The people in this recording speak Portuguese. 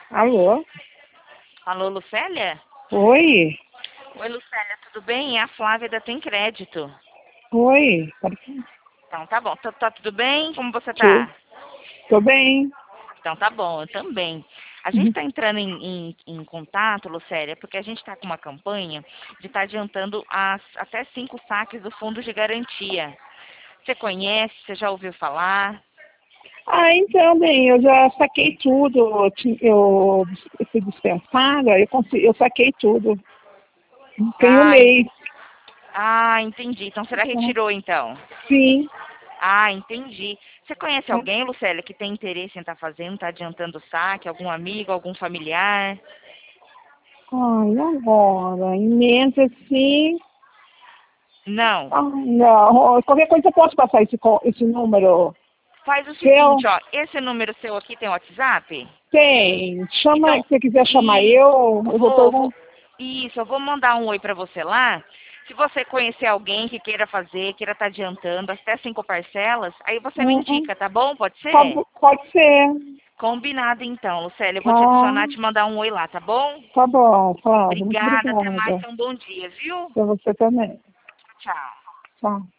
Alô? Alô, Lucélia? Oi? Oi, Lucélia, tudo bem? É a Flávia da Tem Crédito. Oi? Então, tá bom. Tá tudo bem? Como você Tu? tá? Tô bem. Então, tá bom, eu também. A gente Uhum. está entrando em contato, Lucélia, porque a gente está com uma campanha de estar adiantando até 5 saques do fundo de garantia. Você conhece? Você já ouviu falar? Então, bem, eu já saquei tudo. Eu fui dispensada, eu saquei tudo. Tem um Ah, mês. entendi. Então, você já retirou, então? Sim. Ah, entendi. Você conhece alguém, Lucélia, que tem interesse em estar fazendo, tá adiantando o saque? Algum amigo, algum familiar? Ai, agora, em mente assim. Não. Não. Qualquer coisa eu posso passar esse número Faz o seu? seguinte, ó. Esse número seu aqui tem WhatsApp? Tem. Chama, Então, se você quiser chamar e eu vou perguntar. isso, eu vou mandar um oi pra você lá. Se você conhecer alguém que queira fazer, queira estar adiantando até 5 parcelas, aí você me indica, tá bom? Pode ser? Pode ser. Combinado então, Lucélia. Eu vou te adicionar, Tá. te mandar um oi lá, tá bom? Tá bom, Flávia. Muito Obrigada, até mais, obrigada. tenha um bom dia, viu? Pra você também. Tchau. Tchau.